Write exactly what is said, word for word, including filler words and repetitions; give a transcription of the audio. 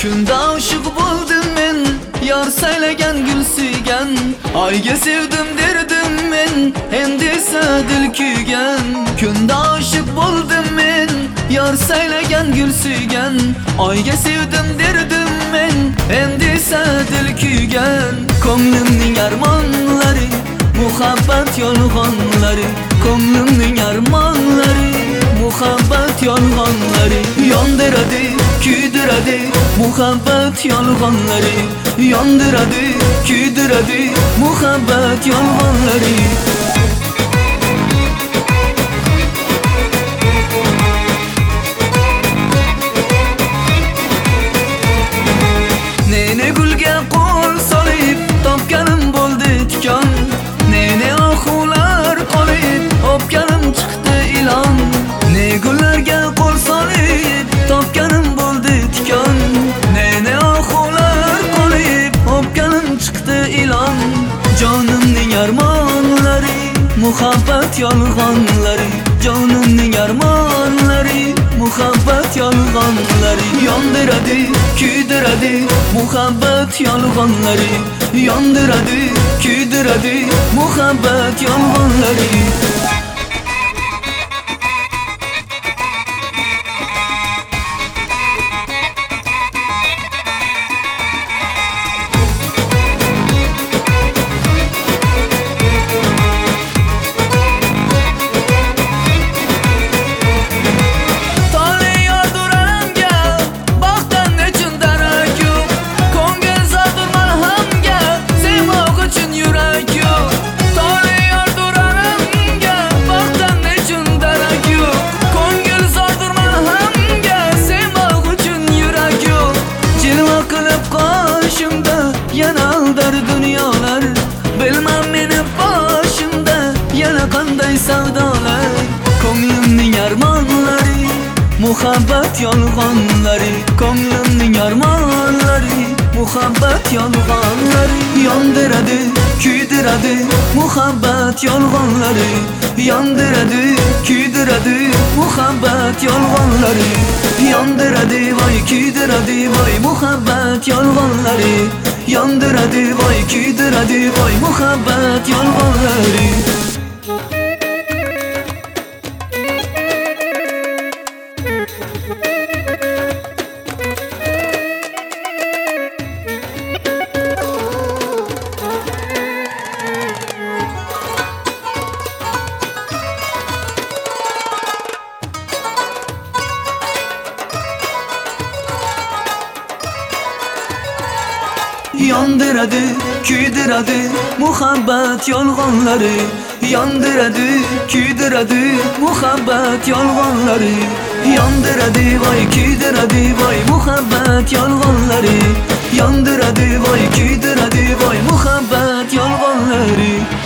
Kunda aşık buldum men, yar saylagan gül suygan. Ayga sevdim derdim men, endi esa dil kuygan. Kunda aşık buldum men, yar saylagan gül suygan. Ayga sevdim derdim men, endi esa dil kuygan. Ko'nglimning armonlari, muhabbat yolg'onlari. Ko'nglimning armonlari, muhabbat yolg'onlari. Yondiradi, kuydiradi, muhabbat yolg'onlari. Yondiradi, kuydiradi, muhabbat yolg'onlari. Nene gulga qo'l solib topganim bo'ldi tikon. Nene oxular qolib o'pganim chiqdi ilon. Ne gullarga qo'l solib topganim bo'ldi tikon. Nene oxular qolib o'pganim chiqdi ilon. Jonimning armonlari, muhabbat yolg'onlari. Jonimning armonlari, muhabbat yolg'onlari. Yondiradi, kuydiradi, muhabbat yolg'onlari. Yondiradi, kuydiradi, muhabbat yolg'onlari. Yana aldar dunyolar, bilmem meni boshimda yana qanday savdolar. Ko'nglimning armonlari, muhabbat yolg'onlari. Ko'nglimning armonlari, muhabbat yolg'onlari. Yondiradi, kuydiradi, muhabbat yolg'onlari. Yondiradi, kuydiradi, muhabbat yolg'onlari. Yondiradi, voy kuydiradi, voy muhabbat yolg'onlari. Yondiradi, voy kuydiradi, voy muhabbat yolg'onlari. Yondiradi, kuydiradi, muhabbat yolg'onlari. Yondiradi, kuydiradi, muhabbat yolg'onlari. Yondiradi, voy kuydiradi, voy muhabbat yolg'onlari. Yondiradi, voy kuydiradi, voy muhabbat yolg'onlari.